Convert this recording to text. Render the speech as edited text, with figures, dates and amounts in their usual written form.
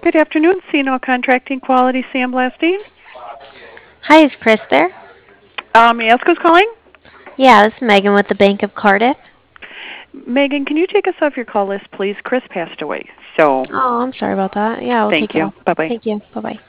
Good afternoon, CNO Contracting Quality, Sam Blastine. Hi, is Chris there? May I ask who's calling? Yeah, this is Megan with the Bank of Cardiff. Megan, can you take us off your call list, please? Chris passed away, so Oh, I'm sorry about that. Yeah, I'll take thank it you. off. Bye-bye. Thank you. Bye bye.